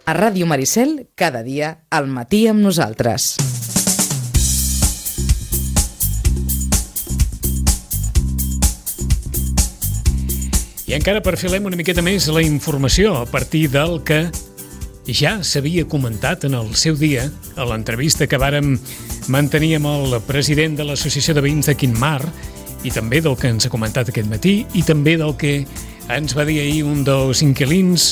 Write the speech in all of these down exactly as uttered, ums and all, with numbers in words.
A Ràdio Maricel, cada dia, al matí amb nosaltres. I encara perfilem una miqueta més la informació a partir del que ja s'havia comentat en el seu dia a l'entrevista que vàrem mantenir amb el president de l'Associació de Veïns de Quintmar i també del que ens ha comentat aquest matí i també del que ens va dir ahir un dels inquilins.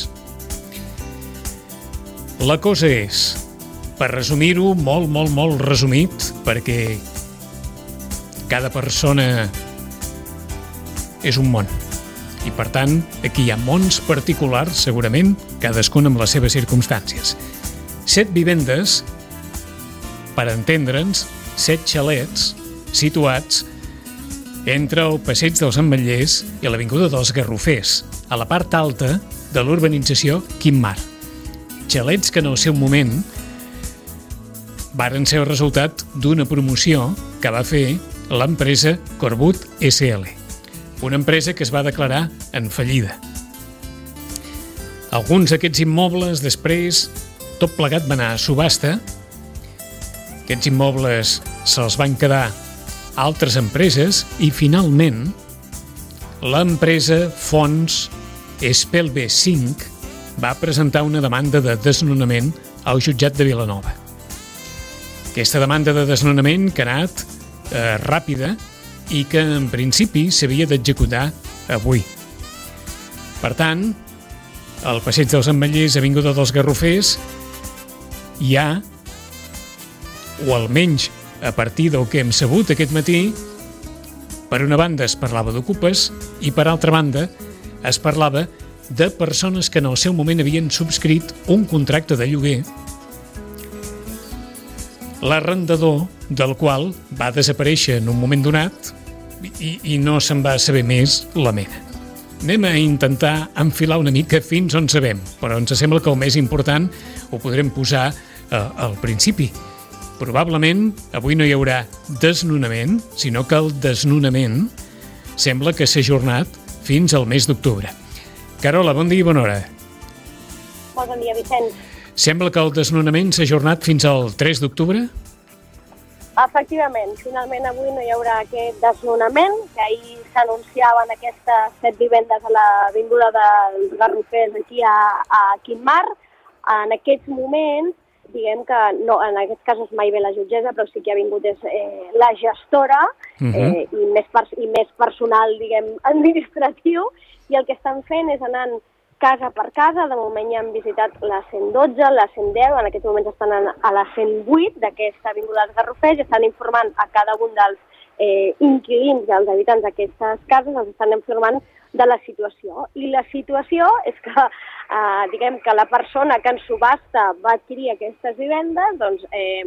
La cosa és, per resumir-ho molt, molt, molt resumit, perquè cada persona és un món. I, per tant, aquí hi ha mons particulars, segurament, cadascun amb les seves circumstàncies. Set vivendes, per entendre'ns, set xalets situats entre el passeig dels Ametllers i l'avinguda dels Garrofers, a la part alta de l'urbanització Quintmar. Xalets que en el seu moment varen ser el resultat d'una promoció que va fer l'empresa Corbut essa ele. Una empresa que es va declarar en fallida. Alguns d'aquests immobles, després, tot plegat va anar a subhasta. Aquests immobles se'ls van quedar altres empreses i, finalment, l'empresa Fons Espelve cinc va presentar una demanda de desnonament al jutjat de Vilanova. Aquesta demanda de desnonament que ha anat eh, ràpida i que en principi s'havia d'executar avui. Per tant, al passeig dels Ametllers, avinguda dels Garrofers, hi ha, o almenys a partir del que hem sabut aquest matí, per una banda es parlava d'ocupes i per altra banda es parlava de persones que en el seu moment havien subscrit un contracte de lloguer, l'arrendador del qual va desaparèixer en un moment donat i, i no se'n va saber més la mena. Anem a intentar enfilar una mica fins on sabem, però ens sembla que el més important ho podrem posar eh, al principi. Probablement avui no hi haurà desnonament, sinó que el desnonament sembla que s'ha ajornat fins al mes d'octubre. Carola, bon dia i bona hora. Molt bon dia, Vicenç. Sembla que el desnonament s'ha ajornat fins al tres d'octubre? Efectivament, finalment avui no hi haurà aquest desnonament, que ahir s'anunciaven aquestes set vivendes a l'avinguda dels Garrofers aquí a, a Quintmar. En aquests moments, diguem que no, en aquests casos mai ve la jutgessa, però sí que ha vingut és, eh, la gestora uh-huh. eh, i, més per, i més personal, diguem, administratiu, i el que estan fent és anant casa per casa. De moment ja han visitat la cent dotze, la cent deu, en aquests moments estan a la cent vuit d'aquesta avinguda dels Garrofers, estan informant a cada un dels eh, inquilins i els habitants d'aquestes cases, els estan informant de la situació. I la situació és que, eh, diguem que la persona que en subhasta va adquirir aquestes vivendes, doncs eh,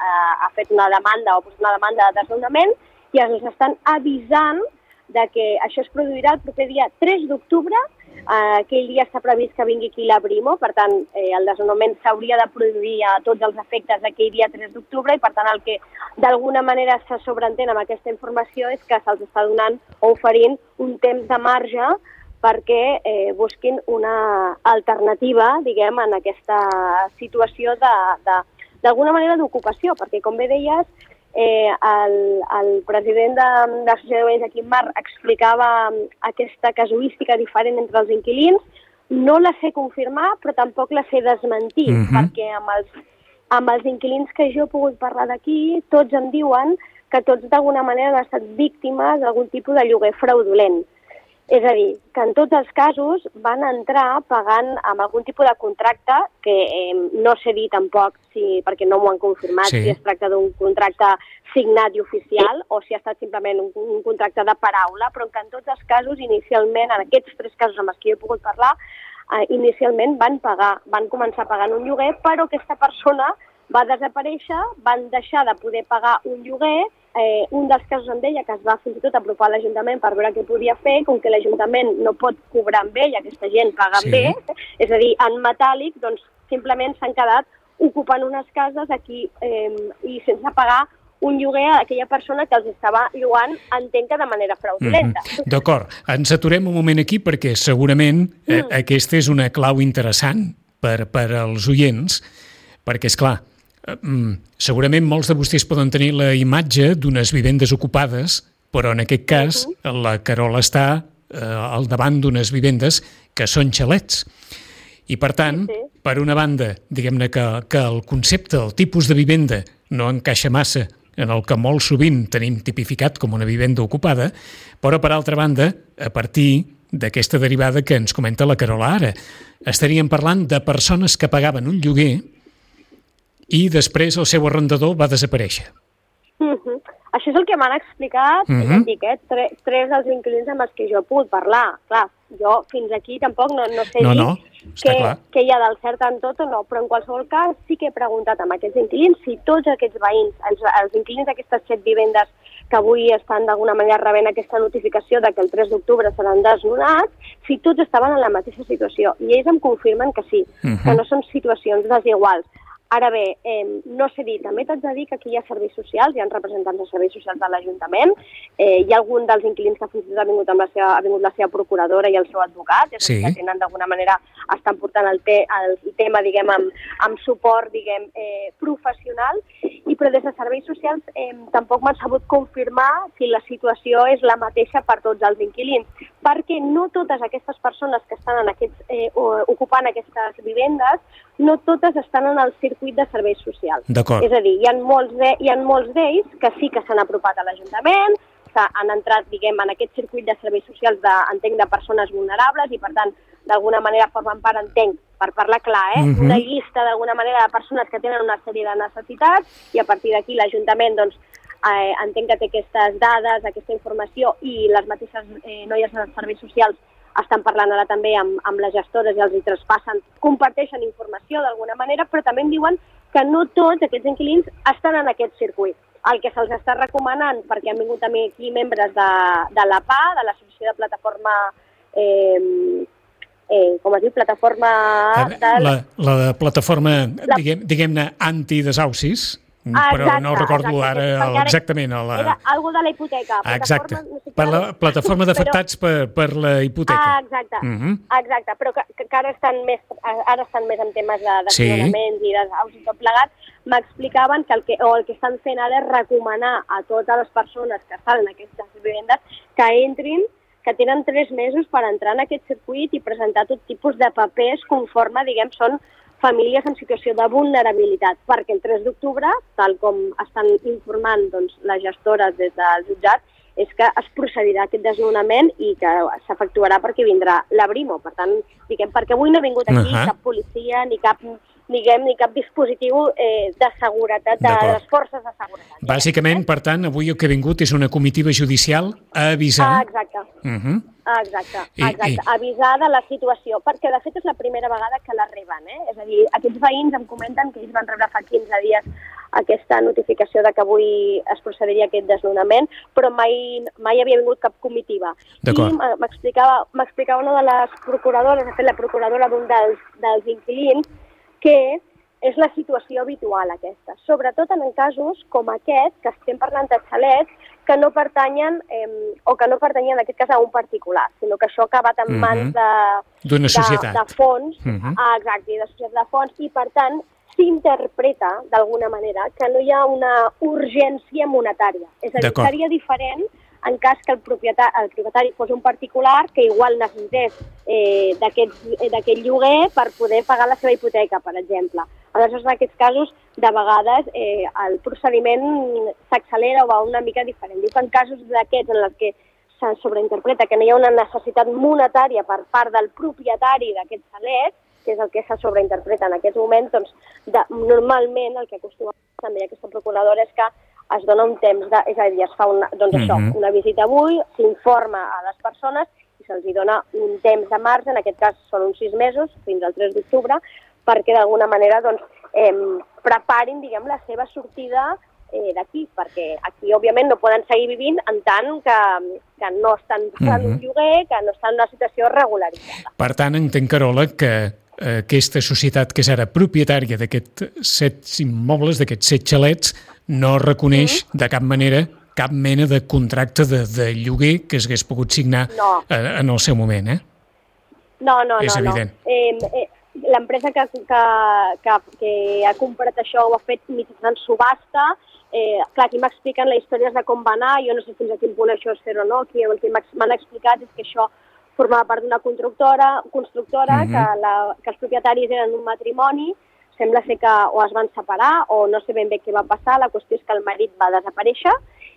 ha fet una demanda o posat una demanda de desnonament i els estan avisant de que això es produirà el proper dia tres d'octubre. Uh, aquell dia està previst que vingui aquí la Brimo, per tant, eh, el desnonament s'hauria de produir a tots els efectes d'aquell dia tres d'octubre i, per tant, el que d'alguna manera se sobreentén amb aquesta informació és que se'ls està donant o oferint un temps de marge perquè eh, busquin una alternativa, diguem, en aquesta situació de, de, d'alguna manera d'ocupació, perquè, com bé deies, Eh, el, el president de, de l'Associació de Veïns de Quintmar explicava aquesta casuística diferent entre els inquilins. No la sé confirmar, però tampoc la sé desmentir, uh-huh. perquè amb els, amb els inquilins que jo he pogut parlar d'aquí, tots em diuen que tots d'alguna manera han estat víctimes d'algun tipus de lloguer fraudulent. És a dir, que en tots els casos van entrar pagant amb algun tipus de contracte que eh, no sé dir tampoc, si, perquè no m'ho han confirmat, sí. si es tracta d'un contracte signat i oficial o si ha estat simplement un, un contracte de paraula, però que en tots els casos, inicialment, en aquests tres casos amb els que jo he pogut parlar, eh, inicialment van pagar, van començar pagant un lloguer, però aquesta persona va desaparèixer, van deixar de poder pagar un lloguer. Eh, un dels casos em deia que es va fins i tot apropar a l'Ajuntament per veure què podia fer, com que l'Ajuntament no pot cobrar amb ell, aquesta gent paga amb sí. ell, és a dir, en metàl·lic, doncs simplement s'han quedat ocupant unes cases aquí eh, i sense pagar un lloguer a aquella persona que els estava llogant, entenc que de manera fraudulenta. Mm-hmm. D'acord, ens aturem un moment aquí perquè segurament eh, mm. aquesta és una clau interessant per, per als oients, perquè, és clar, segurament molts de vostès poden tenir la imatge d'unes vivendes ocupades, però en aquest cas la Carola està eh, al davant d'unes vivendes que són xalets. I per tant, sí, sí. per una banda, diguem-ne que, que el concepte, el tipus de vivenda no encaixa massa en el que molt sovint tenim tipificat com una vivenda ocupada, però per altra banda, a partir d'aquesta derivada que ens comenta la Carola ara, estaríem parlant de persones que pagaven un lloguer i després el seu arrendador va desaparèixer. Mm-hmm. Això és el que m'han explicat, mm-hmm. ja dic, eh? Tre tres dels inquilins amb els que jo he pogut parlar. Clar, jo fins aquí tampoc no, no sé no, dir no, què, què hi ha del cert en tot o no, però en qualsevol cas sí que he preguntat amb aquests inquilins si tots aquests veïns, els, els inquilins d'aquestes set vivendes que avui estan d'alguna manera rebent aquesta notificació de que el tres d'octubre seran desnonats, si tots estaven en la mateixa situació. I ells em confirmen que sí, mm-hmm. que no són situacions desiguals. Ara bé, eh, no sé dir, també t'haig de dir que aquí hi ha serveis socials, hi ha representants de serveis socials de l'Ajuntament, eh, hi ha algun dels inquilins que fins i tot ha vingut, amb la seva, ha vingut la seva procuradora i el seu advocat, és sí. que tenen d'alguna manera, estan portant el, te, el tema, diguem, amb, amb suport, diguem, eh, professional, i però des de serveis socials eh, tampoc m'han sabut confirmar si la situació és la mateixa per tots els inquilins, perquè no totes aquestes persones que estan en aquests, eh, ocupant aquestes vivendes, no totes estan en el circuit de serveis socials. És a dir, hi ha molts de, hi ha molts d'ells que sí que s'han apropat a l'Ajuntament, han entrat, diguem, en aquest circuit de serveis socials de, entenc, de persones vulnerables i, per tant, d'alguna manera formen part, entenc, per parlar clar, eh? Uh-huh. una llista d'alguna manera de persones que tenen una sèrie de necessitats i a partir d'aquí l'Ajuntament, doncs, eh, entenc que té aquestes dades, aquesta informació i les mateixes eh, noies de serveis socials estan parlant ara també amb, amb les gestores i els hi traspassen, comparteixen informació d'alguna manera, però també em diuen que no tots aquests inquilins estan en aquest circuit. El que se'ls està recomanant, perquè han vingut també aquí membres de, de l'A P A, de l'Associació de Plataforma, eh, eh, com es diu, Plataforma... De... La, la plataforma, la... diguem, diguem-ne, anti-desaucis, Ah, però exacte, no recordo exacte, ara el, exactament. La... Era algo de la hipoteca. Exacte, no sé per la plataforma d'afectats però... per, per la hipoteca. Ah, exacte, uh-huh. exacte, però que, que ara, estan més, ara estan més en temes de desnonaments sí. i d'aus i tot plegat. M'explicaven que el, que, o el que estan fent ara és recomanar a totes les persones que estan en aquestes vivendes que entrin, que tenen tres mesos per entrar en aquest circuit i presentar tot tipus de papers conforme, diguem, són famílies en situació de vulnerabilitat, perquè el tres d'octubre, tal com estan informant doncs, les gestores des del jutjat, és que es procedirà a aquest desnonament i que s'efectuarà perquè vindrà la Brimo. Per tant, diguem, perquè avui no ha vingut aquí uh-huh. cap policia ni cap, diguem, ni cap dispositiu eh, de seguretat, de les forces de seguretat. Bàsicament, per tant, avui el que ha vingut és una comitiva judicial a avisar... Ah, exacte. Uh-huh. Ah, exacte, exacte. I, i... avisar de la situació, perquè de fet és la primera vegada que la reben, eh? És a dir, aquests veïns em comenten que ells van rebre fa quinze dies aquesta notificació de que avui es procediria a aquest desnonament, però mai, mai havia vingut cap comitiva. I m'explicava m'explicava una de les procuradores, de fet la procuradora d'un dels, dels inquilins, que és la situació habitual aquesta, sobretot en casos com aquest, que estem parlant de xalets, que no pertanyen, eh, o que no pertanyen en aquest cas a un particular, sinó que això ha acabat en mans de, d'una societat. De, de fons, uh-huh. ah, exacte, de societat de fons, i per tant s'interpreta d'alguna manera que no hi ha una urgència monetària. És a dir, seria diferent en cas que el propietari, el propietari fos un particular que igual necessités eh, d'aquest lloguer per poder pagar la seva hipoteca, per exemple. Aleshores, en aquests casos, de vegades, eh, el procediment s'accelera o va una mica diferent. Diu que en casos d'aquests en els que se sobreinterpreta que no hi ha una necessitat monetària per part del propietari d'aquest xalet, que és el que se sobreinterpreta en aquest moment, doncs, de, normalment el que acostuma també aquesta procuradora és que es dona un temps, de, és a dir, es fa una, doncs uh-huh. això, una visita avui, s'informa a les persones i se'ls dona un temps de marge, en aquest cas són uns sis mesos, fins al tres d'octubre, perquè d'alguna manera doncs, eh, preparin, diguem, la seva sortida eh, d'aquí, perquè aquí, òbviament, no poden seguir vivint en tant que, que no estan pagant uh-huh. un lloguer, que no estan en una situació regularitzada. Per tant, entenc, Carola, que aquesta societat que és ara propietària d'aquests set immobles, d'aquests set xalets, no reconeix mm. de cap manera cap mena de contracte de, de lloguer que s'hagués pogut signar no. en el seu moment, eh? No, no, és no. evident. No. Eh, eh, l'empresa que, que, que, que ha comprat això ho ha fet mitjançant subhasta. Eh, clar, aquí m'expliquen les històries de com va anar, jo no sé fins a quin punt això és fer o no, aquí el que m'han explicat és que això formava part d'una constructora, constructora mm-hmm. que, la, que els propietaris eren un matrimoni, sembla ser que o es van separar o no sé ben bé què va passar, la qüestió és que el marit va desaparèixer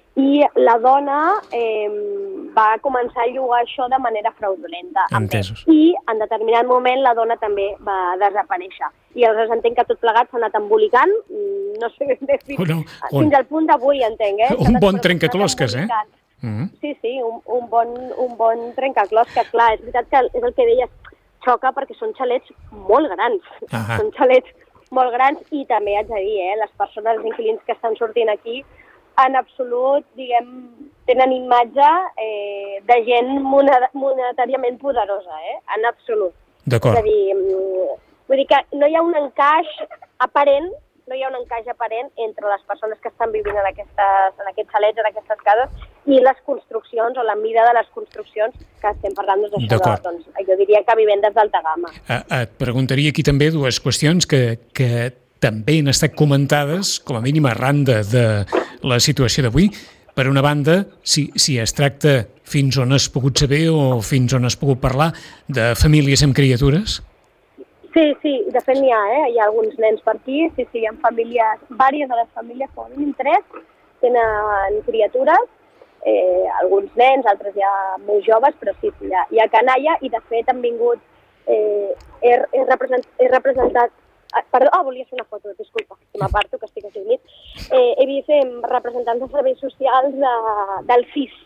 i la dona eh, va començar a llogar això de manera fraudulenta. Entesos. I en determinat moment la dona també va desaparèixer. I aleshores entenc que tot plegat s'ha anat embolicant, no sé ben bé fins, oh, no. on... fins al punt d'avui, entenc. Eh? Un bon trencaclosques, eh? Mm-hmm. Sí, sí, un, un, bon, un bon trencaclosques, clar, és veritat que és el que deies, xoca perquè són xalets molt grans, uh-huh. són xalets molt grans i també haig de dir, eh, les persones, els inquilins que estan sortint aquí, en absolut, diguem, tenen imatge eh, de gent monetàriament poderosa, eh? En absolut. D'acord. És a dir, vull dir que no hi ha un encaix aparent, no hi ha un encaix aparent entre les persones que estan vivint en, aquestes, en aquests xalets, en aquestes cases, i les construccions o la mida de les construccions que estem parlant doncs, d'això. De, doncs, jo diria que vivendes d'alta gamma. Et preguntaria aquí també dues qüestions que, que també han estat comentades, com a mínim arran de, de la situació d'avui. Per una banda, si, si es tracta fins on has pogut saber o fins on has pogut parlar de famílies amb criatures? Sí, sí, de fet n'hi ha, eh? Hi ha alguns nens per aquí, sí, sí, hi ha famílies, diverses de les famílies, com a mínim tres, tenen criatures, eh, alguns nens, altres ja molt joves, però sí, sí, hi ha, hi ha canalla i de fet han vingut, eh, he, he, represent, he representat, perdó, ah, volia fer una foto, disculpa, que m'aparto, que estic aquí unit, eh, he vist eh, representants de serveis socials de, del C I S.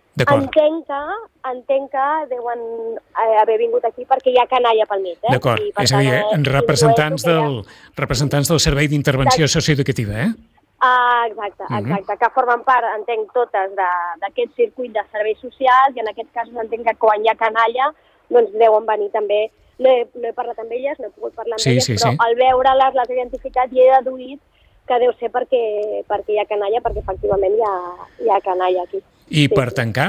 Entenc que, entenc que deuen eh, haver vingut aquí perquè hi ha canalla pel mig. Eh? D'acord, és a dir, eh, representants, del, representants del Servei d'Intervenció Socioeducativa, eh? Ah, exacte, exacte, uh-huh. que formen part, entenc, totes d'aquest circuit de serveis socials i en aquests casos entenc que quan hi ha canalla doncs deuen venir també. No he, no he parlat amb elles, no he pogut parlar amb sí, elles, sí, però sí. al veure-les les he identificat i he deduït que deu ser perquè, perquè hi ha canalla, perquè efectivament hi ha, hi ha canalla aquí. I sí, per sí. tancar,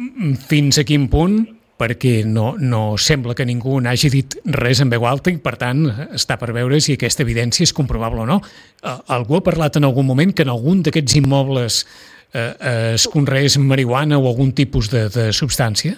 fins a quin punt, perquè no, no sembla que ningú n'hagi dit res en veu alta i, per tant, està per veure si aquesta evidència és comprovable o no. Algú ha parlat en algun moment que en algun d'aquests immobles eh, es conreés marihuana o algun tipus de, de substància?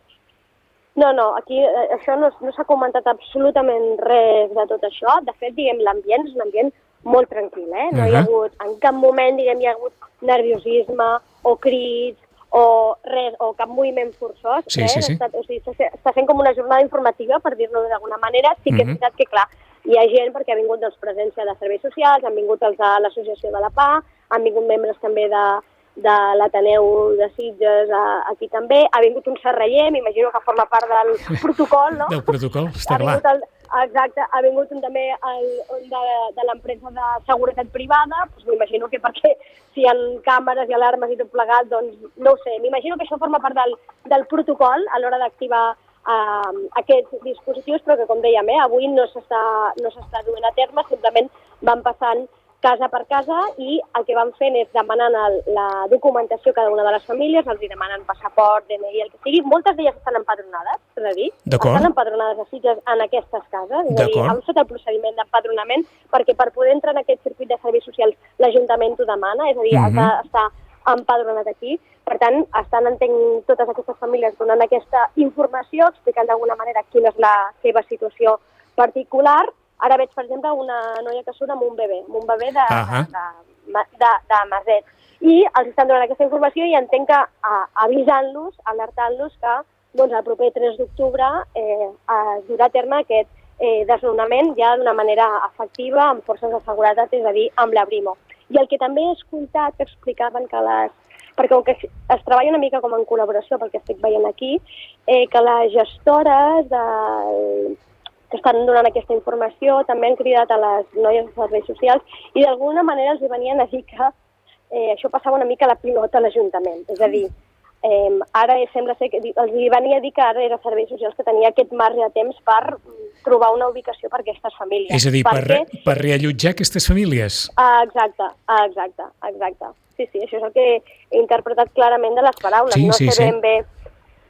No, no, aquí eh, això no, no s'ha comentat absolutament res de tot això. De fet, diguem, l'ambient és un ambient molt tranquil, eh? No uh-huh. hi ha hagut, en cap moment, diguem, hi ha hagut nerviosisme o crits o res, o cap moviment forçós. Sí, res. sí, sí. Està, o sigui, està, està sent com una jornada informativa, per dir-ho d'alguna manera. Sí que uh-huh. és veritat que, clar, hi ha gent perquè ha vingut doncs, presència de serveis socials, han vingut els de l'associació de la P A, han vingut membres també de, de l'Ateneu de Sitges aquí també, ha vingut un serraller, m'imagino que forma part del protocol, no? Del protocol, està clar. El, exacte, ha vingut un, també el, de, de l'empresa de seguretat privada, doncs m'imagino que perquè si hi ha càmeres i alarmes i tot plegat, doncs no ho sé, m'imagino que això forma part del, del protocol a l'hora d'activar uh, aquests dispositius, però que com dèiem, eh, avui no s'està no s'està duent a terme, simplement van passant casa per casa i el que van fent és demanant el, la documentació cada una de les famílies, els hi demanen passaport, D N I, el que sigui. Moltes d'elles estan empadronades, és a dir, estan empadronades a Sitges en aquestes cases, és a dir, han fet el procediment d'empadronament perquè per poder entrar en aquest circuit de serveis socials l'Ajuntament t'ho demana, és a dir, uh-huh. has d'estar empadronat aquí. Per tant, estan, entenc, totes aquestes famílies donant aquesta informació, explicant d'alguna manera quina és la seva situació particular. Ara veig, per exemple, una noia que surt amb un bebè, amb un bebè de, uh-huh. de, de, de maset. I els estan donant aquesta informació i entenc que a, avisant-los, alertant-los que doncs, el proper tres d'octubre eh, es durà a terme aquest eh, desnonament ja d'una manera efectiva, amb forces de seguretat, és a dir, amb la Brimo. I el que també he escoltat, que explicaven que les... perquè com que es treballa una mica com en col·laboració, pel que estic veient aquí, eh, que les gestores del... que estan donant aquesta informació, també han cridat a les noies de serveis socials i d'alguna manera els venien a dir que eh, això passava una mica la pilota a l'Ajuntament. És a dir, eh, ara sembla ser que els venia a dir que ara era serveis socials que tenia aquest marge de temps per trobar una ubicació per a aquestes famílies. És a dir, per, per, per reallotjar aquestes famílies. Ah, exacte, ah, exacte, exacte. Sí, sí, això és el que he interpretat clarament de les paraules. Sí, no sí, sé sí. ben bé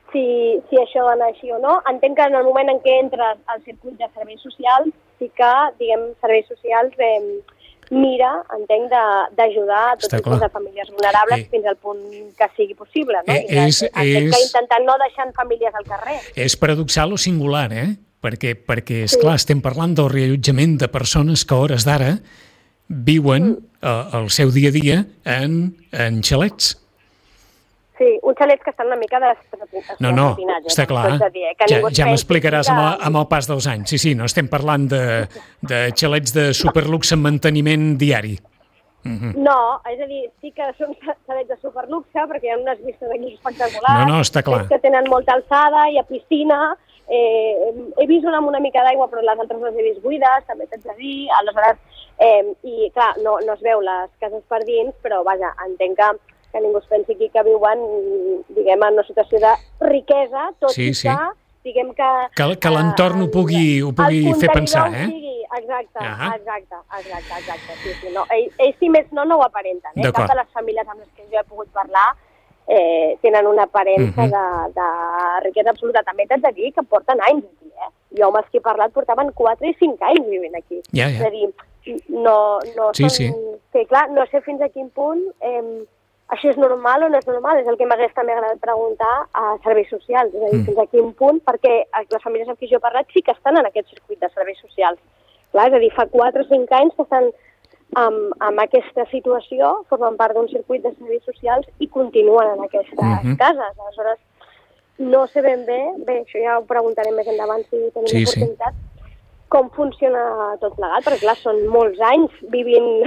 si, si això va anar així o no. Entenc que en el moment en què entres al circuit de serveis socials, sí que, diguem, serveis socials eh, mira, entenc, d'ajudar a tots els tipus de famílies vulnerables eh, fins al punt que sigui possible, no? Eh, és, entenc és, que intentant no deixant famílies al carrer. És paradoxal o singular, eh? Perquè, perquè esclar, sí. estem parlant del reallotjament de persones que a hores d'ara viuen mm. eh, el seu dia a dia en, en xalets. Sí, uns xalets que estan una mica destrotinats. No, no, està clar. Dir, ja ja m'explicaràs que... amb, amb el pas dels anys. Sí, sí, no estem parlant de, de xalets de superluxe en manteniment diari. Uh-huh. No, és a dir, sí que són xalets de superluxe, perquè hi ha unes vistes aquí espectaculars. No, no, està clar. Que tenen molta alçada, hi ha piscina, eh, he vist una amb una mica d'aigua, però les altres les he vist buides, també t'haig de dir, aleshores, eh, i clar, no, no es veu les cases per dins, però vaja, entenc que que ningú es pensi aquí que viuen, diguem, en una situació de riquesa, tot sí, i que, sí. diguem que... Que, que l'entorn ho pugui, ho pugui fer pensar, eh? Sigui, exacte, uh-huh. exacte, exacte, exacte, sí, sí, no. Ells, ells, si més no, no ho aparenten, eh? Cap de les famílies amb les que jo he pogut parlar eh, tenen una aparença uh-huh. de, de riquesa absoluta. També t'haig de dir que porten anys aquí, eh? Jo amb els que he parlat portaven quatre i cinc anys vivint aquí. Ja, ja. És a dir, no, no sí, són... sí. Sí, clar, no sé fins a quin punt... Eh, això és normal o no és normal? És el que m'hagués també agradat preguntar a serveis socials. És a dir, mm. fins a quin punt, perquè les famílies amb qui jo he parlat sí que estan en aquest circuit de serveis socials. Clar, és a dir, fa quatre o cinc anys que estan amb, amb aquesta situació, formen part d'un circuit de serveis socials i continuen en aquestes mm-hmm. cases. Aleshores, no sé ben bé, bé, això ja ho preguntarem més endavant si tenim sí, oportunitat, sí. com funciona tot plegat, perquè clar, són molts anys vivint...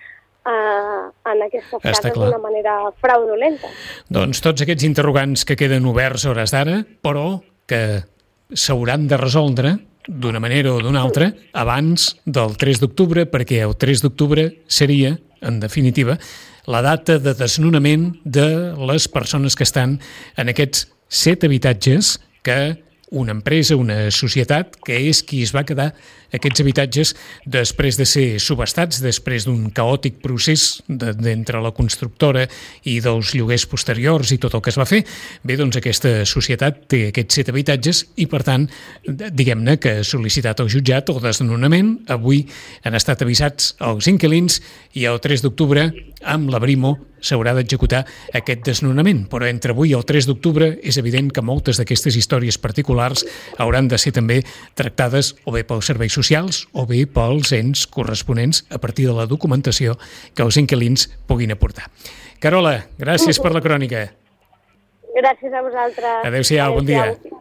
Uh, en aquestes cases d'una manera fraudulenta. Doncs tots aquests interrogants que queden oberts a hores d'ara, però que s'hauran de resoldre d'una manera o d'una altra abans del tres d'octubre, perquè el tres d'octubre seria, en definitiva, la data de desnonament de les persones que estan en aquests set habitatges que una empresa, una societat, que és qui es va quedar aquests habitatges després de ser subestats, després d'un caòtic procés d'entre la constructora i dels lloguers posteriors i tot el que es va fer. Bé, doncs aquesta societat té aquests set habitatges i, per tant, diguem-ne que ha sol·licitat al jutjat el desnonament. Avui han estat avisats els inquilins i el tres d'octubre, amb la Brimo, s'haurà d'executar aquest desnonament. Però entre avui i el tres d'octubre és evident que moltes d'aquestes històries particulars hauran de ser també tractades o bé pels serveis socials o bé pels ens corresponents a partir de la documentació que els inquilins puguin aportar. Carola, gràcies per la crònica. Gràcies a vosaltres. Adéu-siau, bon dia.